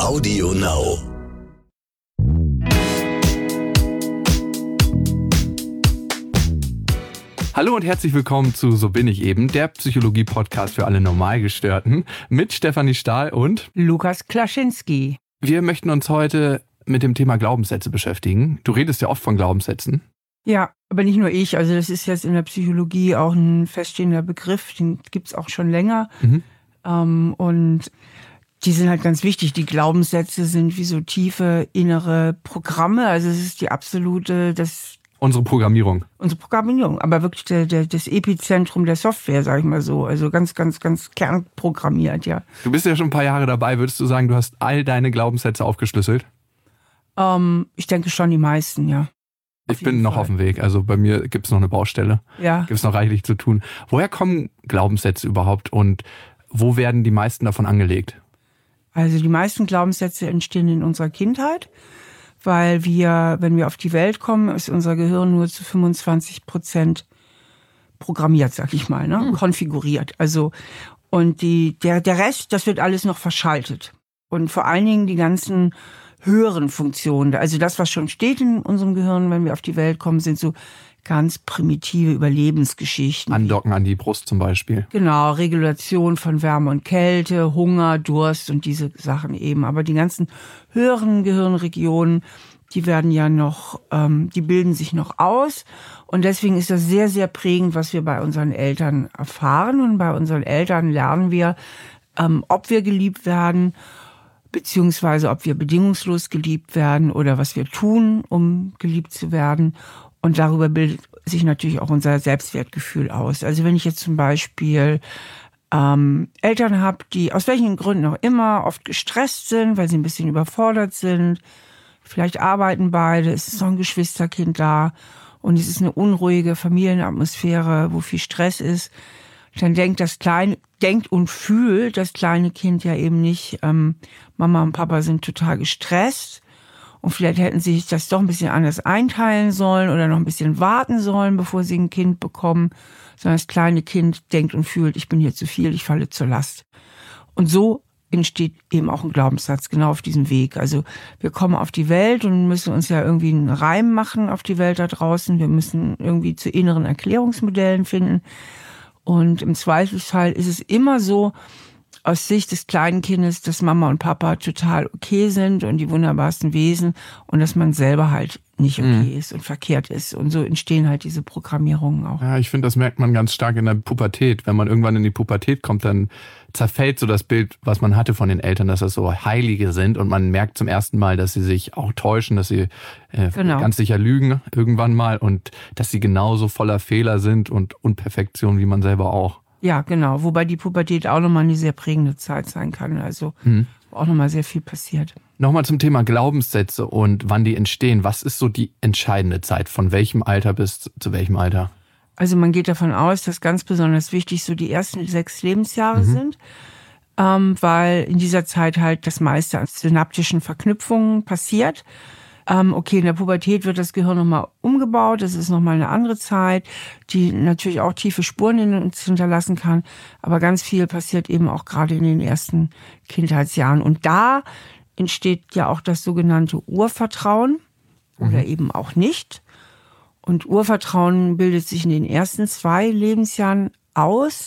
Audio Now. Hallo und herzlich willkommen zu So bin ich eben, der Psychologie-Podcast für alle Normalgestörten mit Stefanie Stahl und Lukas Klaschinski. Wir möchten uns heute mit dem Thema Glaubenssätze beschäftigen. Du redest ja oft von Glaubenssätzen. Ja, aber nicht nur ich. Also das ist jetzt in der Psychologie auch ein feststehender Begriff. Den gibt's auch schon länger. Und die sind halt ganz wichtig. Die Glaubenssätze sind wie so tiefe innere Programme. Also es ist die absolute, Unsere Programmierung, aber wirklich das Epizentrum der Software, sag ich mal so. Also ganz, ganz, ganz kernprogrammiert, ja. Du bist ja schon ein paar Jahre dabei. Würdest du sagen, du hast all deine Glaubenssätze aufgeschlüsselt? Ich denke schon die meisten, ja. Ich bin noch auf dem Weg. Also bei mir gibt es noch eine Baustelle. Ja. Gibt es noch reichlich zu tun. Woher kommen Glaubenssätze überhaupt und wo werden die meisten davon angelegt? Also die meisten Glaubenssätze entstehen in unserer Kindheit, weil wenn wir auf die Welt kommen, ist unser Gehirn nur zu 25% programmiert, sag ich mal, ne? Konfiguriert. Also, und der Rest, das wird alles noch verschaltet. Und vor allen Dingen die ganzen höheren Funktionen, also das, was schon steht in unserem Gehirn, wenn wir auf die Welt kommen, sind so ganz primitive Überlebensgeschichten. Andocken an die Brust zum Beispiel. Genau, Regulation von Wärme und Kälte, Hunger, Durst und diese Sachen eben. Aber die ganzen höheren Gehirnregionen, die werden ja noch, die bilden sich noch aus. Und deswegen ist das sehr, sehr prägend, was wir bei unseren Eltern erfahren. Und bei unseren Eltern lernen wir, ob wir geliebt werden, beziehungsweise ob wir bedingungslos geliebt werden oder was wir tun, um geliebt zu werden. Und darüber bildet sich natürlich auch unser Selbstwertgefühl aus. Also wenn ich jetzt zum Beispiel Eltern habe, die aus welchen Gründen auch immer oft gestresst sind, weil sie ein bisschen überfordert sind, vielleicht arbeiten beide, es ist noch ein Geschwisterkind da und es ist eine unruhige Familienatmosphäre, wo viel Stress ist, dann denkt und fühlt das kleine Kind ja eben nicht, Mama und Papa sind total gestresst und vielleicht hätten sie sich das doch ein bisschen anders einteilen sollen oder noch ein bisschen warten sollen, bevor sie ein Kind bekommen, sondern das kleine Kind denkt und fühlt, ich bin hier zu viel, ich falle zur Last. Und so entsteht eben auch ein Glaubenssatz, genau auf diesem Weg. Also wir kommen auf die Welt und müssen uns ja irgendwie einen Reim machen auf die Welt da draußen. Wir müssen irgendwie zu inneren Erklärungsmodellen finden. Und im Zweifelsfall ist es immer so, aus Sicht des kleinen Kindes, dass Mama und Papa total okay sind und die wunderbarsten Wesen und dass man selber halt nicht okay ist und verkehrt ist. Und so entstehen halt diese Programmierungen auch. Ja, ich finde, das merkt man ganz stark in der Pubertät. Wenn man irgendwann in die Pubertät kommt, dann zerfällt so das Bild, was man hatte von den Eltern, dass das so Heilige sind und man merkt zum ersten Mal, dass sie sich auch täuschen, dass sie ganz sicher lügen irgendwann mal und dass sie genauso voller Fehler sind und Unperfektion wie man selber auch. Ja, genau. Wobei die Pubertät auch nochmal eine sehr prägende Zeit sein kann. Also wo auch nochmal sehr viel passiert. Nochmal zum Thema Glaubenssätze und wann die entstehen. Was ist so die entscheidende Zeit? Von welchem Alter bis zu welchem Alter? Also man geht davon aus, dass ganz besonders wichtig so die ersten 6 Lebensjahre sind, weil in dieser Zeit halt das meiste an synaptischen Verknüpfungen passiert. Okay, in der Pubertät wird das Gehirn nochmal umgebaut. Das ist nochmal eine andere Zeit, die natürlich auch tiefe Spuren in uns hinterlassen kann. Aber ganz viel passiert eben auch gerade in den ersten Kindheitsjahren. Und da entsteht ja auch das sogenannte Urvertrauen oder eben auch nicht. Und Urvertrauen bildet sich in den ersten 2 Lebensjahren aus.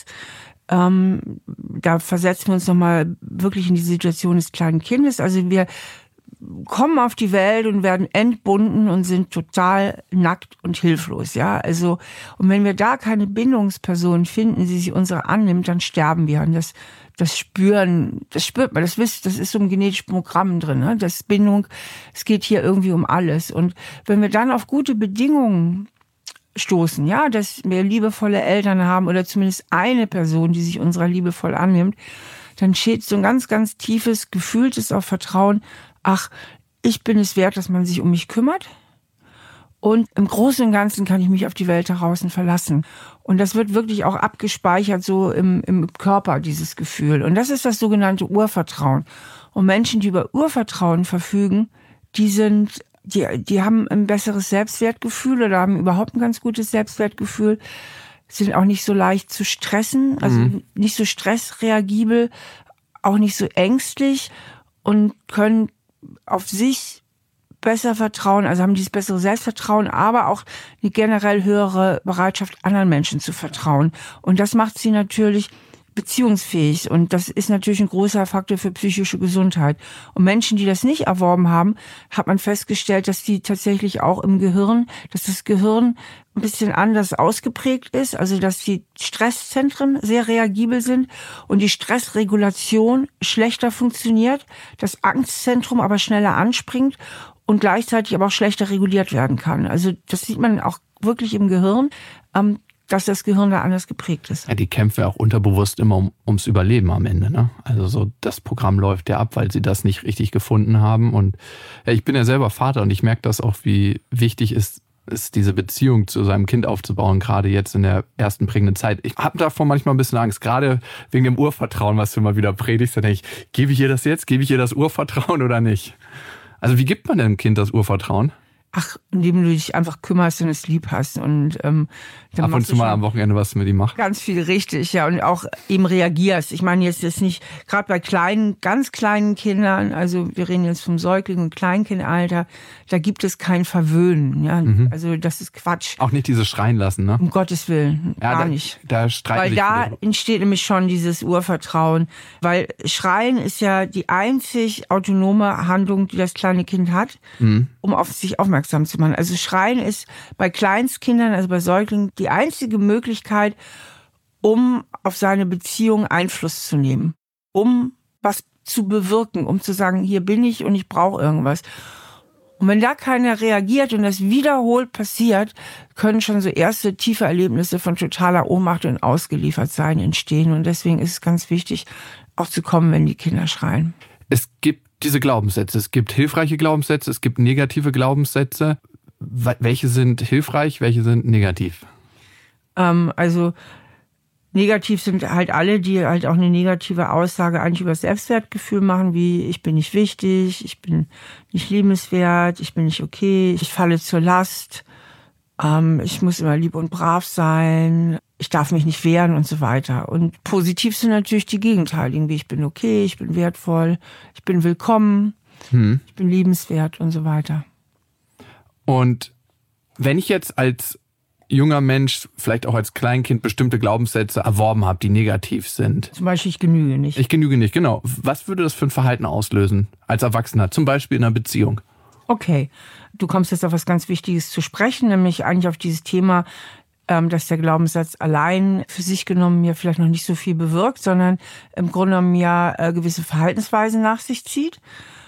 Da versetzen wir uns nochmal wirklich in die Situation des kleinen Kindes. Also wir kommen auf die Welt und werden entbunden und sind total nackt und hilflos, ja. Also, und wenn wir da keine Bindungsperson finden, die sich unserer annimmt, dann sterben wir. Und das spürt man, das ist so im genetischen Programm drin, ne? Das Bindung, es geht hier irgendwie um alles. Und wenn wir dann auf gute Bedingungen stoßen, ja, dass wir liebevolle Eltern haben oder zumindest eine Person, die sich unserer liebevoll annimmt, dann steht so ein ganz, ganz tiefes, gefühltes auch Vertrauen, ach, ich bin es wert, dass man sich um mich kümmert. Und im Großen und Ganzen kann ich mich auf die Welt da draußen verlassen. Und das wird wirklich auch abgespeichert so im Körper, dieses Gefühl. Und das ist das sogenannte Urvertrauen. Und Menschen, die über Urvertrauen verfügen, die haben ein besseres Selbstwertgefühl oder haben überhaupt ein ganz gutes Selbstwertgefühl, sind auch nicht so leicht zu stressen, also nicht so stressreagibel, auch nicht so ängstlich. und können auf sich besser vertrauen, also haben dieses bessere Selbstvertrauen, aber auch eine generell höhere Bereitschaft, anderen Menschen zu vertrauen. Und das macht sie natürlich beziehungsfähig. Und das ist natürlich ein großer Faktor für psychische Gesundheit. Und Menschen, die das nicht erworben haben, hat man festgestellt, dass die tatsächlich auch im Gehirn, dass das Gehirn ein bisschen anders ausgeprägt ist, also dass die Stresszentren sehr reagibel sind und die Stressregulation schlechter funktioniert, das Angstzentrum aber schneller anspringt und gleichzeitig aber auch schlechter reguliert werden kann. Also das sieht man auch wirklich im Gehirn, dass das Gehirn da anders geprägt ist. Ja, die kämpfen ja auch unterbewusst immer ums Überleben am Ende, ne? Also so das Programm läuft ja ab, weil sie das nicht richtig gefunden haben. Und ja, ich bin ja selber Vater und ich merke das auch, wie wichtig ist diese Beziehung zu seinem Kind aufzubauen, gerade jetzt in der ersten prägenden Zeit. Ich habe davor manchmal ein bisschen Angst, gerade wegen dem Urvertrauen, was du immer wieder predigst. Da denke ich, gebe ich ihr das jetzt? Gebe ich ihr das Urvertrauen oder nicht? Also wie gibt man dem Kind das Urvertrauen? Ach, indem du dich einfach kümmerst und es lieb hast. Und dann ab und zu mal am Wochenende was mit ihm machst. Ganz viel richtig, ja. Und auch eben reagierst. Ich meine, jetzt ist nicht, gerade bei kleinen, ganz kleinen Kindern, also wir reden jetzt vom Säugling- und Kleinkindalter, da gibt es kein Verwöhnen. Ja? Also das ist Quatsch. Auch nicht dieses Schreien lassen, ne? Um Gottes Willen, ja, gar nicht. Da streiten Weil sich da viele. entsteht nämlich schon dieses Urvertrauen. Weil Schreien ist ja die einzig autonome Handlung, die das kleine Kind hat, um auf sich aufmerksam zu machen. Also Schreien ist bei Kleinstkindern, also bei Säuglingen, die einzige Möglichkeit, um auf seine Beziehung Einfluss zu nehmen, um was zu bewirken, um zu sagen, hier bin ich und ich brauche irgendwas. Und wenn da keiner reagiert und das wiederholt passiert, können schon so erste tiefe Erlebnisse von totaler Ohnmacht und Ausgeliefertsein entstehen. Und deswegen ist es ganz wichtig, auch zu kommen, wenn die Kinder schreien. Es gibt diese Glaubenssätze. Es gibt hilfreiche Glaubenssätze, es gibt negative Glaubenssätze. Welche sind hilfreich, welche sind negativ? Also negativ sind halt alle, die halt auch eine negative Aussage eigentlich über das Selbstwertgefühl machen, wie ich bin nicht wichtig, ich bin nicht liebenswert, ich bin nicht okay, ich falle zur Last, ich muss immer lieb und brav sein, ich darf mich nicht wehren und so weiter. Und positiv sind natürlich die Gegenteiligen, wie ich bin okay, ich bin wertvoll, ich bin willkommen, ich bin liebenswert und so weiter. Und wenn ich jetzt als junger Mensch, vielleicht auch als Kleinkind, bestimmte Glaubenssätze erworben habe, die negativ sind. Zum Beispiel, ich genüge nicht. Ich genüge nicht, genau. Was würde das für ein Verhalten auslösen als Erwachsener, zum Beispiel in einer Beziehung? Okay, du kommst jetzt auf was ganz Wichtiges zu sprechen, nämlich eigentlich auf dieses Thema, dass der Glaubenssatz allein für sich genommen ja vielleicht noch nicht so viel bewirkt, sondern im Grunde genommen ja gewisse Verhaltensweisen nach sich zieht.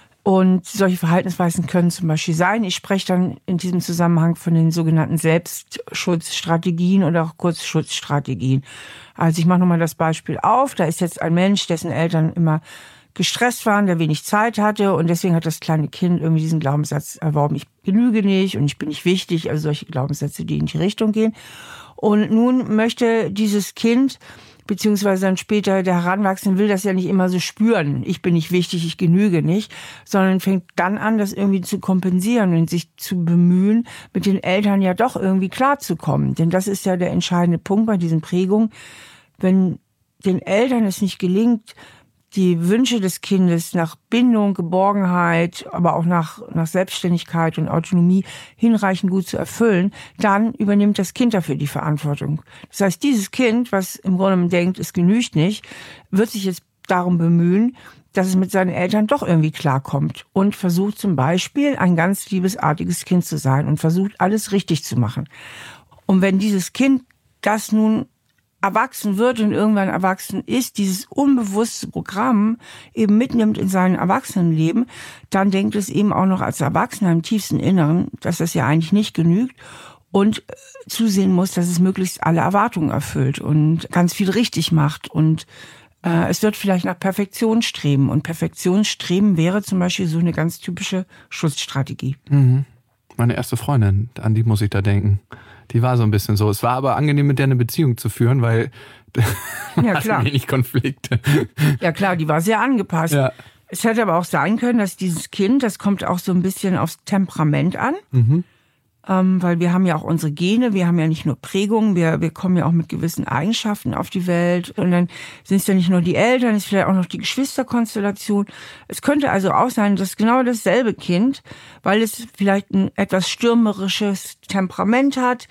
Und solche Verhaltensweisen können zum Beispiel sein, ich spreche dann in diesem Zusammenhang von den sogenannten Selbstschutzstrategien oder auch Kurzschutzstrategien. Also ich mache nochmal das Beispiel auf, da ist jetzt ein Mensch, dessen Eltern immer gestresst waren, der wenig Zeit hatte und deswegen hat das kleine Kind irgendwie diesen Glaubenssatz erworben, ich genüge nicht und ich bin nicht wichtig, also solche Glaubenssätze, die in die Richtung gehen. Und nun möchte dieses Kind beziehungsweise dann später der Heranwachsende will das ja nicht immer so spüren. Ich bin nicht wichtig, ich genüge nicht, sondern fängt dann an, das irgendwie zu kompensieren und sich zu bemühen, mit den Eltern ja doch irgendwie klarzukommen. Denn das ist ja der entscheidende Punkt bei diesen Prägungen. Wenn den Eltern es nicht gelingt, die Wünsche des Kindes nach Bindung, Geborgenheit, aber auch nach Selbstständigkeit und Autonomie hinreichend gut zu erfüllen, dann übernimmt das Kind dafür die Verantwortung. Das heißt, dieses Kind, was im Grunde genommen denkt, es genügt nicht, wird sich jetzt darum bemühen, dass es mit seinen Eltern doch irgendwie klarkommt und versucht zum Beispiel ein ganz liebesartiges Kind zu sein und versucht alles richtig zu machen. Und wenn dieses Kind das nun erwachsen wird und irgendwann erwachsen ist, dieses unbewusste Programm eben mitnimmt in sein Erwachsenenleben, dann denkt es eben auch noch als Erwachsener im tiefsten Inneren, dass das ja eigentlich nicht genügt und zusehen muss, dass es möglichst alle Erwartungen erfüllt und ganz viel richtig macht und es wird vielleicht nach Perfektion streben und Perfektionsstreben wäre zum Beispiel so eine ganz typische Schutzstrategie. Meine erste Freundin, an die muss ich da denken. Die war so ein bisschen so. Es war aber angenehm, mit der eine Beziehung zu führen, weil ja, klar. wenig Konflikte. Ja klar, die war sehr angepasst. Ja. Es hätte aber auch sein können, dass dieses Kind, das kommt auch so ein bisschen aufs Temperament an, weil wir haben ja auch unsere Gene, wir haben ja nicht nur Prägungen, wir kommen ja auch mit gewissen Eigenschaften auf die Welt. Und dann sind es ja nicht nur die Eltern, es ist vielleicht auch noch die Geschwisterkonstellation. Es könnte also auch sein, dass genau dasselbe Kind, weil es vielleicht ein etwas stürmerisches Temperament hat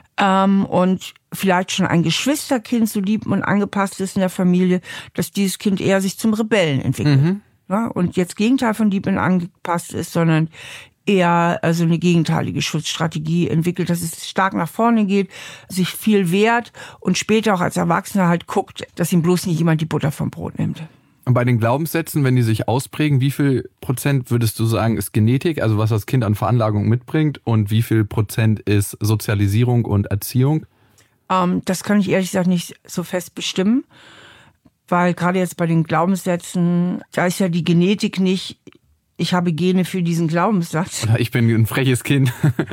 und vielleicht schon ein Geschwisterkind so lieb und angepasst ist in der Familie, dass dieses Kind eher sich zum Rebellen entwickelt. Ja, und jetzt Gegenteil von lieb und angepasst ist, sondern eher also eine gegenteilige Schutzstrategie entwickelt, dass es stark nach vorne geht, sich viel wehrt und später auch als Erwachsener halt guckt, dass ihm bloß nicht jemand die Butter vom Brot nimmt. Und bei den Glaubenssätzen, wenn die sich ausprägen, wie viel Prozent würdest du sagen, ist Genetik, also was das Kind an Veranlagung mitbringt, und wie viel Prozent ist Sozialisierung und Erziehung? Das kann ich ehrlich gesagt nicht so fest bestimmen, weil gerade jetzt bei den Glaubenssätzen, da ist ja die Genetik nicht, ich habe Gene für diesen Glaubenssatz. Ich bin ein freches Kind.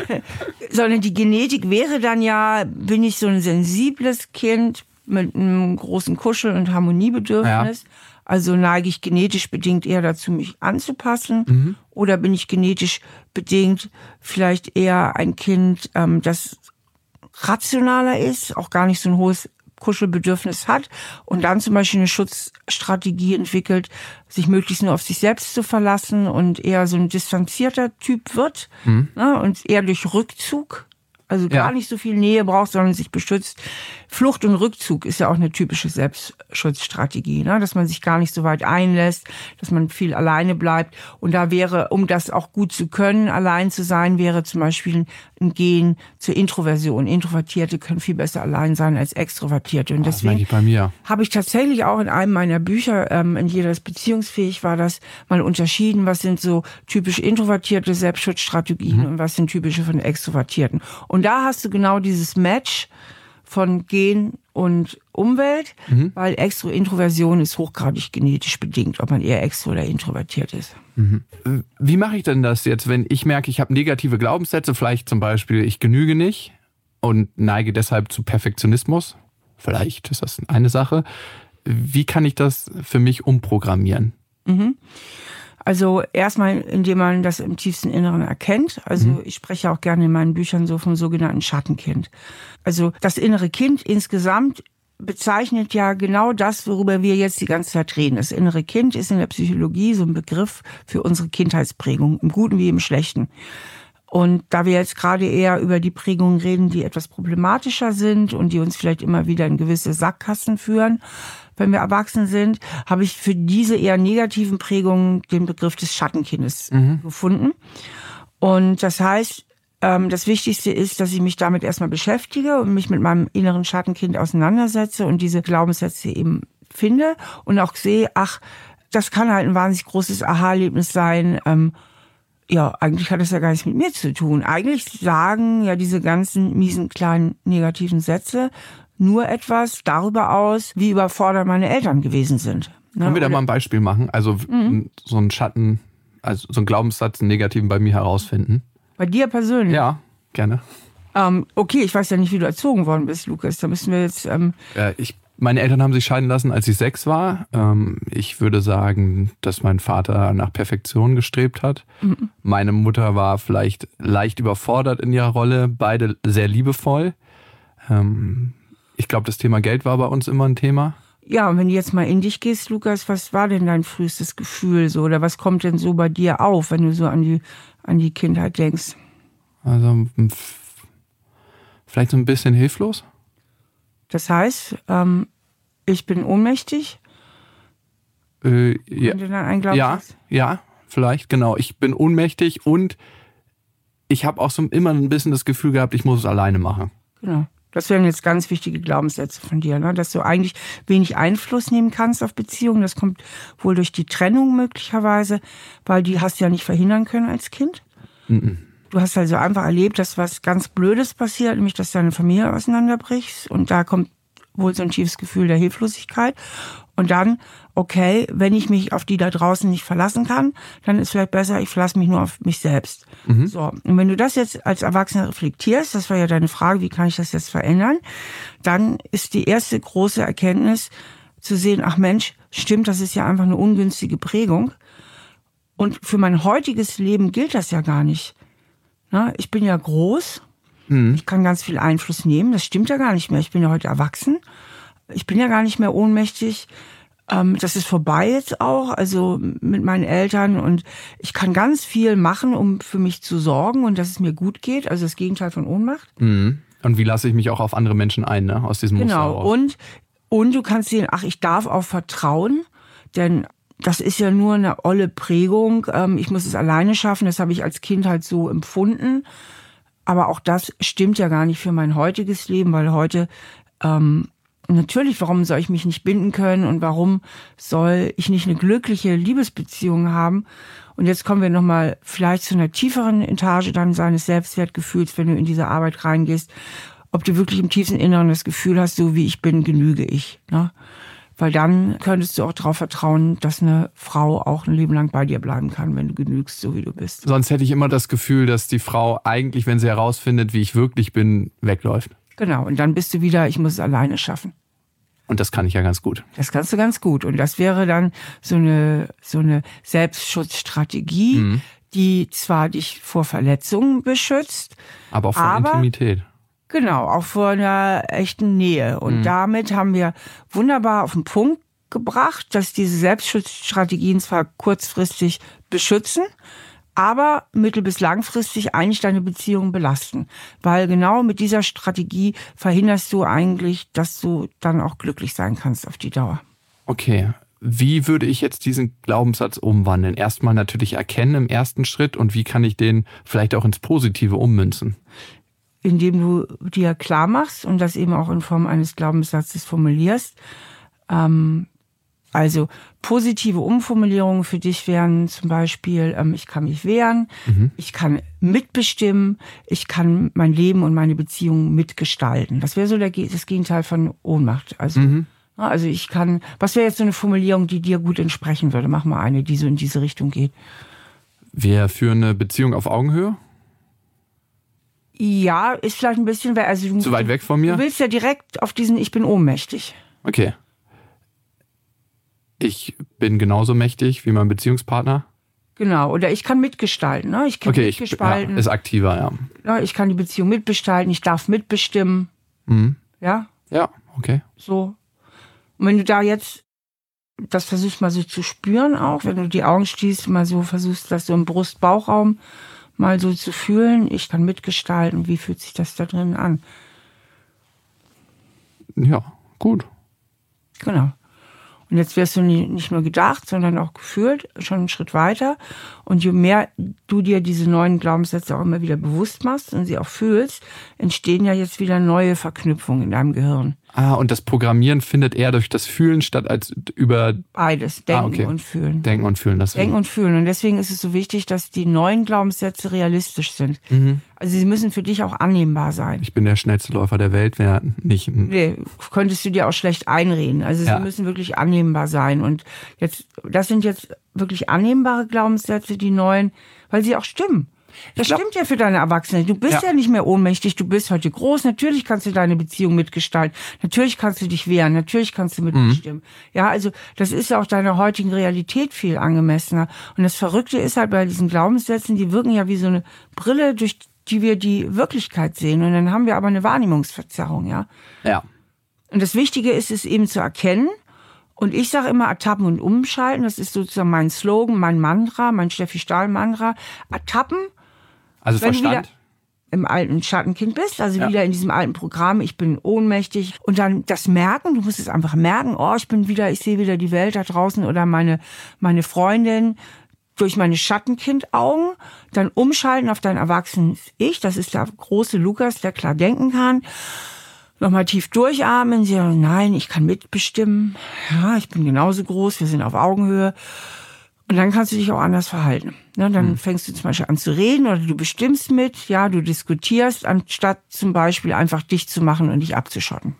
Sondern die Genetik wäre dann ja, bin ich so ein sensibles Kind mit einem großen Kuschel- und Harmoniebedürfnis. Ja. Also neige ich genetisch bedingt eher dazu, mich anzupassen. Oder bin ich genetisch bedingt vielleicht eher ein Kind, das rationaler ist, auch gar nicht so ein hohes Kuschelbedürfnis hat und dann zum Beispiel eine Schutzstrategie entwickelt, sich möglichst nur auf sich selbst zu verlassen und eher so ein distanzierter Typ wird, ne, und eher durch Rückzug, also gar nicht so viel Nähe braucht, sondern sich beschützt. Flucht und Rückzug ist ja auch eine typische Selbstschutzstrategie, ne? Dass man sich gar nicht so weit einlässt, dass man viel alleine bleibt. Und da wäre, um das auch gut zu können, allein zu sein, wäre zum Beispiel ein Gen zur Introversion. Introvertierte können viel besser allein sein als Extrovertierte. Und deswegen habe ich tatsächlich auch in einem meiner Bücher, in jeder ist beziehungsfähig, war das mal unterschieden, was sind so typisch introvertierte Selbstschutzstrategien und was sind typische von Extrovertierten. Und da hast du genau dieses Match von Gen und Umwelt, weil Introversion ist hochgradig genetisch bedingt, ob man eher extro oder introvertiert ist. Wie mache ich denn das jetzt, wenn ich merke, ich habe negative Glaubenssätze, vielleicht zum Beispiel, ich genüge nicht und neige deshalb zu Perfektionismus? Vielleicht ist das eine Sache. Wie kann ich das für mich umprogrammieren? Also erstmal, indem man das im tiefsten Inneren erkennt. Also ich spreche auch gerne in meinen Büchern so vom sogenannten Schattenkind. Also das innere Kind insgesamt bezeichnet ja genau das, worüber wir jetzt die ganze Zeit reden. Das innere Kind ist in der Psychologie so ein Begriff für unsere Kindheitsprägung, im Guten wie im Schlechten. Und da wir jetzt gerade eher über die Prägungen reden, die etwas problematischer sind und die uns vielleicht immer wieder in gewisse Sackgassen führen, wenn wir erwachsen sind, habe ich für diese eher negativen Prägungen den Begriff des Schattenkindes gefunden. Und das heißt, das Wichtigste ist, dass ich mich damit erstmal beschäftige und mich mit meinem inneren Schattenkind auseinandersetze und diese Glaubenssätze eben finde und auch sehe, ach, das kann halt ein wahnsinnig großes Aha-Erlebnis sein. Ja, eigentlich hat das ja gar nichts mit mir zu tun. Eigentlich sagen ja diese ganzen miesen kleinen negativen Sätze nur etwas darüber aus, wie überfordert meine Eltern gewesen sind. Ne? Können wir da mal ein Beispiel machen? Also so einen Schatten, also so einen Glaubenssatz, einen negativen bei mir herausfinden. Bei dir persönlich? Ja, gerne. Okay, ich weiß ja nicht, wie du erzogen worden bist, Lukas. Da müssen wir jetzt... Meine Eltern haben sich scheiden lassen, als ich 6 war. Ich würde sagen, dass mein Vater nach Perfektion gestrebt hat. Meine Mutter war vielleicht leicht überfordert in ihrer Rolle, beide sehr liebevoll. Ich glaube, das Thema Geld war bei uns immer ein Thema. Ja, und wenn du jetzt mal in dich gehst, Lukas, was war denn dein frühestes Gefühl so? Oder was kommt denn so bei dir auf, wenn du so an die Kindheit denkst? Also vielleicht so ein bisschen hilflos. Das heißt, ich bin ohnmächtig? Ja, vielleicht, genau. Ich bin ohnmächtig und ich habe auch so immer ein bisschen das Gefühl gehabt, ich muss es alleine machen. Genau. Das wären jetzt ganz wichtige Glaubenssätze von dir, ne? Dass du eigentlich wenig Einfluss nehmen kannst auf Beziehungen. Das kommt wohl durch die Trennung möglicherweise, weil die hast du ja nicht verhindern können als Kind. Du hast also einfach erlebt, dass was ganz Blödes passiert, nämlich dass deine Familie auseinanderbricht. Und da kommt wohl so ein tiefes Gefühl der Hilflosigkeit. Und dann, okay, wenn ich mich auf die da draußen nicht verlassen kann, dann ist vielleicht besser, ich verlasse mich nur auf mich selbst. So. Und wenn du das jetzt als Erwachsener reflektierst, das war ja deine Frage, wie kann ich das jetzt verändern? Dann ist die erste große Erkenntnis zu sehen, ach Mensch, stimmt, das ist ja einfach eine ungünstige Prägung. Und für mein heutiges Leben gilt das ja gar nicht. Na, ich bin ja groß. Ich kann ganz viel Einfluss nehmen. Das stimmt ja gar nicht mehr. Ich bin ja heute erwachsen. Ich bin ja gar nicht mehr ohnmächtig. Das ist vorbei jetzt auch, also mit meinen Eltern. Und ich kann ganz viel machen, um für mich zu sorgen und dass es mir gut geht. Also das Gegenteil von Ohnmacht. Und wie lasse ich mich auch auf andere Menschen ein, ne? Aus diesem Muster raus. Genau. Und du kannst sehen, ich darf auch vertrauen. Denn das ist ja nur eine olle Prägung. Ich muss es alleine schaffen. Das habe ich als Kind halt so empfunden. Aber auch das stimmt ja gar nicht für mein heutiges Leben, weil heute, natürlich, warum soll ich mich nicht binden können und warum soll ich nicht eine glückliche Liebesbeziehung haben? Und jetzt kommen wir nochmal vielleicht zu einer tieferen Etage dann seines Selbstwertgefühls, wenn du in diese Arbeit reingehst, ob du wirklich im tiefsten Inneren das Gefühl hast, so wie ich bin, genüge ich. Ne? Weil dann könntest du auch darauf vertrauen, dass eine Frau auch ein Leben lang bei dir bleiben kann, wenn du genügst, so wie du bist. Sonst hätte ich immer das Gefühl, dass die Frau eigentlich, wenn sie herausfindet, wie ich wirklich bin, wegläuft. Genau, und dann bist du wieder, ich muss es alleine schaffen. Und das kann ich ja ganz gut. Das kannst du ganz gut. Und das wäre dann so eine Selbstschutzstrategie, die zwar dich vor Verletzungen beschützt, aber auch vor Intimität. Genau, auch vor einer echten Nähe. Und damit haben wir wunderbar auf den Punkt gebracht, dass diese Selbstschutzstrategien zwar kurzfristig beschützen, aber mittel- bis langfristig eigentlich deine Beziehung belasten. Weil genau mit dieser Strategie verhinderst du eigentlich, dass du dann auch glücklich sein kannst auf die Dauer. Okay, wie würde ich jetzt diesen Glaubenssatz umwandeln? Erstmal natürlich erkennen im ersten Schritt und wie kann ich den vielleicht auch ins Positive ummünzen? Indem du dir klar machst und das eben auch in Form eines Glaubenssatzes formulierst. Also positive Umformulierungen für dich wären zum Beispiel, ich kann mich wehren, ich kann mitbestimmen, ich kann mein Leben und meine Beziehung mitgestalten. Das wäre so das Gegenteil von Ohnmacht. Also ich kann, was wäre jetzt so eine Formulierung, die dir gut entsprechen würde? Mach mal eine, die so in diese Richtung geht. Wir führen eine Beziehung auf Augenhöhe? Ja, ist vielleicht ein bisschen, also zu weit weg von mir? Du willst ja direkt auf diesen Ich bin ohnmächtig. Okay. Ich bin genauso mächtig wie mein Beziehungspartner? Genau, oder ich kann mitgestalten. Ne? Ich kann mitgestalten. Ist aktiver, ja. Ja. Ich kann die Beziehung mitgestalten, ich darf mitbestimmen. Ja? Ja, okay. So. Und wenn du da jetzt das versuchst mal so zu spüren auch, wenn du die Augen schließt, mal so versuchst, das so im Brust-Bauchraum mal so zu fühlen, ich kann mitgestalten, wie fühlt sich das da drin an? Ja, gut. Genau. Und jetzt wirst du nicht nur gedacht, sondern auch gefühlt, schon einen Schritt weiter. Und je mehr du dir diese neuen Glaubenssätze auch immer wieder bewusst machst und sie auch fühlst, entstehen ja jetzt wieder neue Verknüpfungen in deinem Gehirn. Und das Programmieren findet eher durch das Fühlen statt als über... Beides, Denken und Fühlen. Denken und Fühlen. Denken und Fühlen. Und deswegen ist es so wichtig, dass die neuen Glaubenssätze realistisch sind. Also sie müssen für dich auch annehmbar sein. Ich bin der schnellste Läufer der Welt, wäre nicht... Nee, könntest du dir auch schlecht einreden. Also sie müssen wirklich annehmbar sein. Und das sind jetzt wirklich annehmbare Glaubenssätze, die neuen, weil sie auch stimmen. Das stimmt ja für deine Erwachsene. Du bist ja nicht mehr ohnmächtig, du bist heute groß. Natürlich kannst du deine Beziehung mitgestalten. Natürlich kannst du dich wehren. Natürlich kannst du mitbestimmen. Ja, also das ist ja auch deiner heutigen Realität viel angemessener. Und das Verrückte ist halt bei diesen Glaubenssätzen, die wirken ja wie so eine Brille, durch die wir die Wirklichkeit sehen. Und dann haben wir aber eine Wahrnehmungsverzerrung, ja. Ja. Und das Wichtige ist es eben zu erkennen. Und ich sage immer Ertappen und Umschalten. Das ist sozusagen mein Slogan, mein Mantra, mein Steffi Stahl-Mantra. Ertappen. Also Verstand? Im alten Schattenkind bist, also wieder in diesem alten Programm, ich bin ohnmächtig. Und dann das Merken, du musst es einfach merken, ich sehe wieder die Welt da draußen oder meine Freundin durch meine Schattenkind-Augen. Dann umschalten auf dein erwachsenes Ich, das ist der große Lukas, der klar denken kann. Nochmal tief durchatmen, sagen, nein, ich kann mitbestimmen. Ja, ich bin genauso groß, wir sind auf Augenhöhe. Und dann kannst du dich auch anders verhalten. Ja, dann fängst du zum Beispiel an zu reden oder du bestimmst mit, ja, du diskutierst, anstatt zum Beispiel einfach dich zu machen und dich abzuschotten.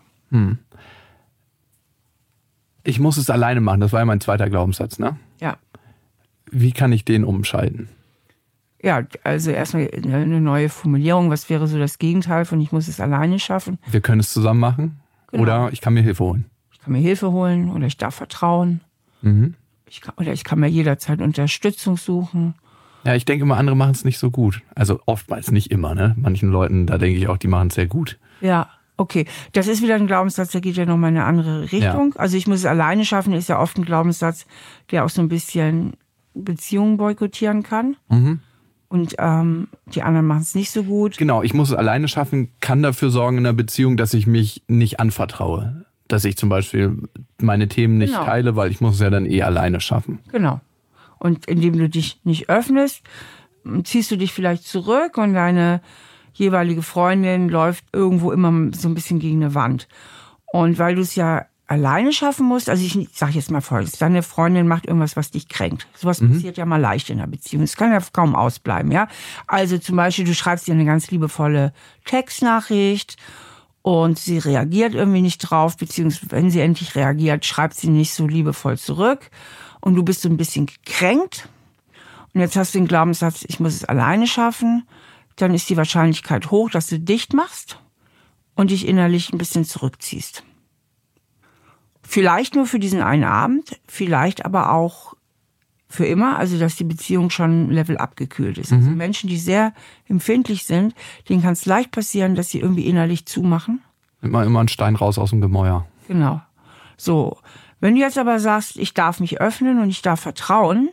Ich muss es alleine machen, das war ja mein zweiter Glaubenssatz, ne? Ja. Wie kann ich den umschalten? Ja, also erstmal eine neue Formulierung. Was wäre so das Gegenteil von ich muss es alleine schaffen? Wir können es zusammen machen oder ich kann mir Hilfe holen. Ich kann mir Hilfe holen oder ich darf vertrauen. Ich kann mir jederzeit Unterstützung suchen. Ja, ich denke immer, andere machen es nicht so gut. Also oftmals, nicht immer, ne? Manchen Leuten, da denke ich auch, die machen es sehr gut. Ja, okay. Das ist wieder ein Glaubenssatz, der geht ja nochmal in eine andere Richtung. Ja. Also ich muss es alleine schaffen, ist ja oft ein Glaubenssatz, der auch so ein bisschen Beziehungen boykottieren kann. Mhm. Und die anderen machen es nicht so gut. Genau, ich muss es alleine schaffen, kann dafür sorgen in einer Beziehung, dass ich mich nicht anvertraue. Dass ich zum Beispiel meine Themen nicht teile, weil ich muss es ja dann alleine schaffen. Genau. Und indem du dich nicht öffnest, ziehst du dich vielleicht zurück und deine jeweilige Freundin läuft irgendwo immer so ein bisschen gegen eine Wand. Und weil du es ja alleine schaffen musst, also ich sage jetzt mal Folgendes, deine Freundin macht irgendwas, was dich kränkt. Sowas passiert ja mal leicht in einer Beziehung. Es kann ja kaum ausbleiben, ja. Also zum Beispiel, du schreibst dir eine ganz liebevolle Textnachricht und sie reagiert irgendwie nicht drauf, beziehungsweise wenn sie endlich reagiert, schreibt sie nicht so liebevoll zurück. Und du bist so ein bisschen gekränkt und jetzt hast du den Glaubenssatz, ich muss es alleine schaffen, dann ist die Wahrscheinlichkeit hoch, dass du dicht machst und dich innerlich ein bisschen zurückziehst. Vielleicht nur für diesen einen Abend, vielleicht aber auch für immer, also dass die Beziehung schon ein Level abgekühlt ist. Also Menschen, die sehr empfindlich sind, denen kann es leicht passieren, dass sie irgendwie innerlich zumachen. Immer einen Stein raus aus dem Gemäuer. Genau. So. Wenn du jetzt aber sagst, ich darf mich öffnen und ich darf vertrauen,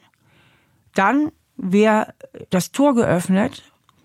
dann wäre das Tor geöffnet,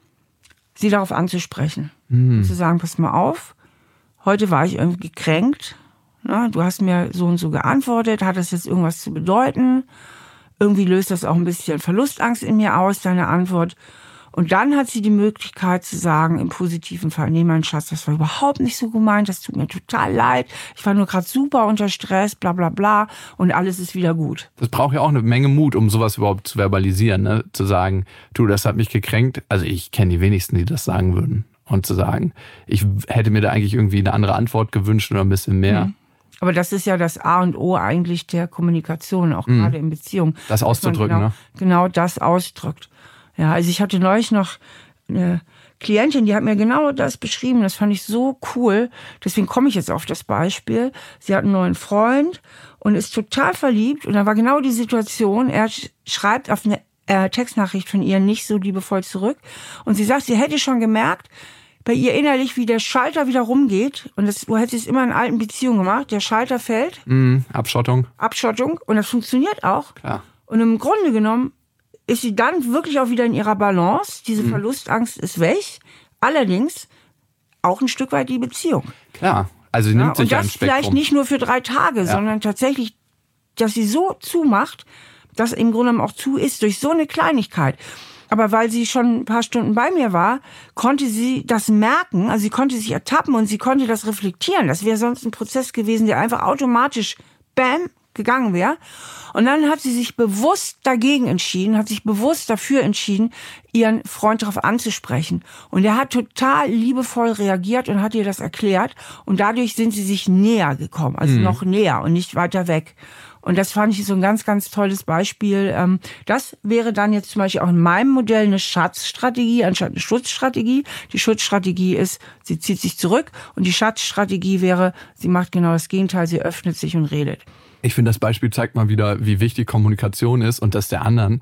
sie darauf anzusprechen. Und zu sagen, pass mal auf, heute war ich irgendwie gekränkt, na, du hast mir so und so geantwortet, hat das jetzt irgendwas zu bedeuten? Irgendwie löst das auch ein bisschen Verlustangst in mir aus, deine Antwort. Und dann hat sie die Möglichkeit zu sagen, im positiven Fall, nee, mein Schatz, das war überhaupt nicht so gemeint, das tut mir total leid, ich war nur gerade super unter Stress, bla bla bla und alles ist wieder gut. Das braucht ja auch eine Menge Mut, um sowas überhaupt zu verbalisieren, ne? Zu sagen, du, das hat mich gekränkt. Also ich kenne die wenigsten, die das sagen würden. Und zu sagen, ich hätte mir da eigentlich irgendwie eine andere Antwort gewünscht oder ein bisschen mehr. Aber das ist ja das A und O eigentlich der Kommunikation, auch gerade in Beziehungen. Das auszudrücken, ne? Genau das ausdrückt. Ja, also ich hatte neulich noch eine Klientin, die hat mir genau das beschrieben. Das fand ich so cool. Deswegen komme ich jetzt auf das Beispiel. Sie hat einen neuen Freund und ist total verliebt. Und da war genau die Situation, er schreibt auf eine Textnachricht von ihr nicht so liebevoll zurück. Und sie sagt, sie hätte schon gemerkt, bei ihr innerlich, wie der Schalter wieder rumgeht. Und du hättest es immer in alten Beziehungen gemacht. Der Schalter fällt. Abschottung. Und das funktioniert auch. Klar. Und im Grunde genommen ist sie dann wirklich auch wieder in ihrer Balance. Diese Verlustangst ist weg. Allerdings auch ein Stück weit die Beziehung. Klar, also sie nimmt sich ja ein Spektrum. Und das vielleicht nicht nur für 3 Tage, sondern tatsächlich, dass sie so zumacht, dass im Grunde genommen auch zu ist durch so eine Kleinigkeit. Aber weil sie schon ein paar Stunden bei mir war, konnte sie das merken, also sie konnte sich ertappen und sie konnte das reflektieren. Das wäre sonst ein Prozess gewesen, der einfach automatisch, bam, gegangen wäre. Und dann hat sie sich bewusst dagegen entschieden, hat sich bewusst dafür entschieden, ihren Freund darauf anzusprechen. Und er hat total liebevoll reagiert und hat ihr das erklärt. Und dadurch sind sie sich näher gekommen, also noch näher und nicht weiter weg. Und das fand ich so ein ganz, ganz tolles Beispiel. Das wäre dann jetzt zum Beispiel auch in meinem Modell eine Schatzstrategie anstatt eine Schutzstrategie. Die Schutzstrategie ist, sie zieht sich zurück. Und die Schatzstrategie wäre, sie macht genau das Gegenteil, sie öffnet sich und redet. Ich finde, das Beispiel zeigt mal wieder, wie wichtig Kommunikation ist und dass der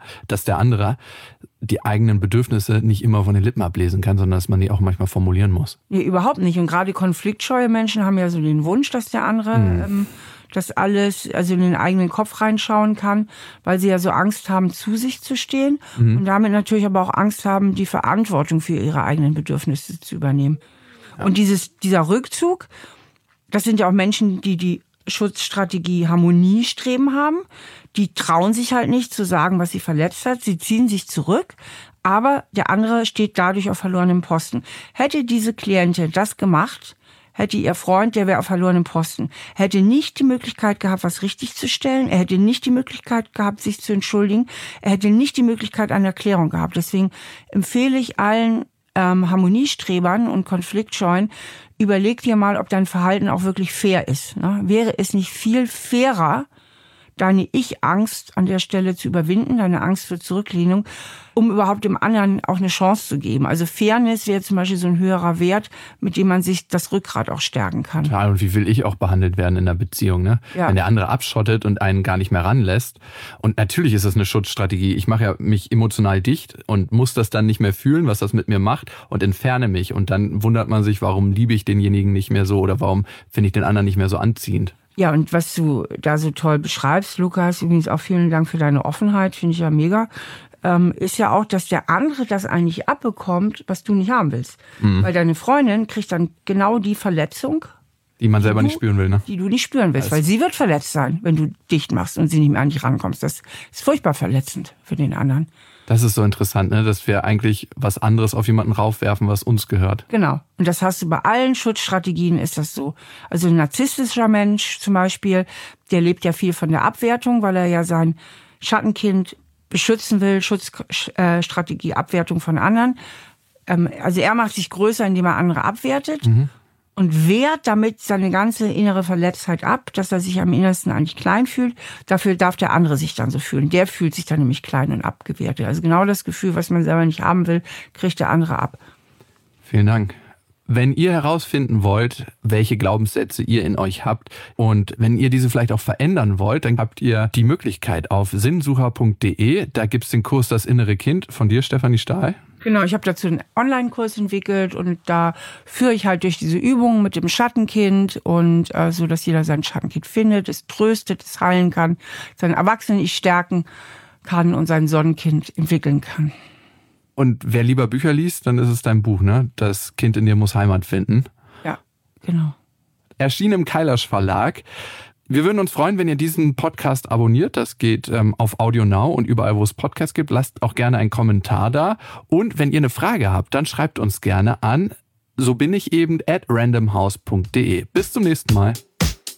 andere die eigenen Bedürfnisse nicht immer von den Lippen ablesen kann, sondern dass man die auch manchmal formulieren muss. Nee, überhaupt nicht. Und gerade konfliktscheue Menschen haben ja so den Wunsch, dass der andere das alles, also in den eigenen Kopf reinschauen kann, weil sie ja so Angst haben, zu sich zu stehen und damit natürlich aber auch Angst haben, die Verantwortung für ihre eigenen Bedürfnisse zu übernehmen. Ja. Und dieser Rückzug, das sind ja auch Menschen, die Schutzstrategie Harmoniestreben haben. Die trauen sich halt nicht zu sagen, was sie verletzt hat. Sie ziehen sich zurück, aber der andere steht dadurch auf verlorenem Posten. Hätte diese Klientin das gemacht, hätte ihr Freund, der wäre auf verlorenem Posten, hätte nicht die Möglichkeit gehabt, was richtig zu stellen. Er hätte nicht die Möglichkeit gehabt, sich zu entschuldigen. Er hätte nicht die Möglichkeit einer Erklärung gehabt. Deswegen empfehle ich allen Harmoniestrebern und Konfliktscheuen, überleg dir mal, ob dein Verhalten auch wirklich fair ist. Ne? Wäre es nicht viel fairer, deine Ich-Angst an der Stelle zu überwinden, deine Angst für Zurücklehnung, um überhaupt dem anderen auch eine Chance zu geben. Also Fairness wäre zum Beispiel so ein höherer Wert, mit dem man sich das Rückgrat auch stärken kann. Total. Und wie will ich auch behandelt werden in einer Beziehung, ne? Ja. Wenn der andere abschottet und einen gar nicht mehr ranlässt. Und natürlich ist das eine Schutzstrategie. Ich mache ja mich emotional dicht und muss das dann nicht mehr fühlen, was das mit mir macht, und entferne mich. Und dann wundert man sich, warum liebe ich denjenigen nicht mehr so oder warum finde ich den anderen nicht mehr so anziehend. Ja, und was du da so toll beschreibst, Lukas, übrigens auch vielen Dank für deine Offenheit, finde ich ja mega, ist ja auch, dass der andere das eigentlich abbekommt, was du nicht haben willst. Weil deine Freundin kriegt dann genau die Verletzung, Die man selber nicht spüren will, ne? die du nicht spüren willst, weil sie wird verletzt sein, wenn du dicht machst und sie nicht mehr an dich rankommst. Das ist furchtbar verletzend für den anderen. Das ist so interessant, ne? Dass wir eigentlich was anderes auf jemanden raufwerfen, was uns gehört. Genau. Und das hast du bei allen Schutzstrategien, ist das so. Also ein narzisstischer Mensch zum Beispiel, der lebt ja viel von der Abwertung, weil er ja sein Schattenkind beschützen will, Schutzstrategie, Abwertung von anderen. Also er macht sich größer, indem er andere abwertet und wehrt damit seine ganze innere Verletztheit ab, dass er sich am innersten eigentlich klein fühlt. Dafür darf der andere sich dann so fühlen. Der fühlt sich dann nämlich klein und abgewertet. Also genau das Gefühl, was man selber nicht haben will, kriegt der andere ab. Vielen Dank. Wenn ihr herausfinden wollt, welche Glaubenssätze ihr in euch habt und wenn ihr diese vielleicht auch verändern wollt, dann habt ihr die Möglichkeit auf sinnsucher.de. Da gibt's den Kurs Das innere Kind von dir, Stefanie Stahl. Genau, ich habe dazu einen Online-Kurs entwickelt und da führe ich halt durch diese Übungen mit dem Schattenkind und so, dass jeder sein Schattenkind findet, es tröstet, es heilen kann, sein Erwachsenen-Ich stärken kann und sein Sonnenkind entwickeln kann. Und wer lieber Bücher liest, dann ist es dein Buch, ne? Das Kind in dir muss Heimat finden. Ja, genau. Erschien im Kailash Verlag. Wir würden uns freuen, wenn ihr diesen Podcast abonniert. Das geht auf Audio Now und überall, wo es Podcasts gibt. Lasst auch gerne einen Kommentar da. Und wenn ihr eine Frage habt, dann schreibt uns gerne an sobinicheben@randomhouse.de. Bis zum nächsten Mal.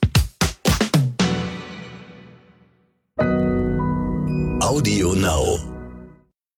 Audio Now.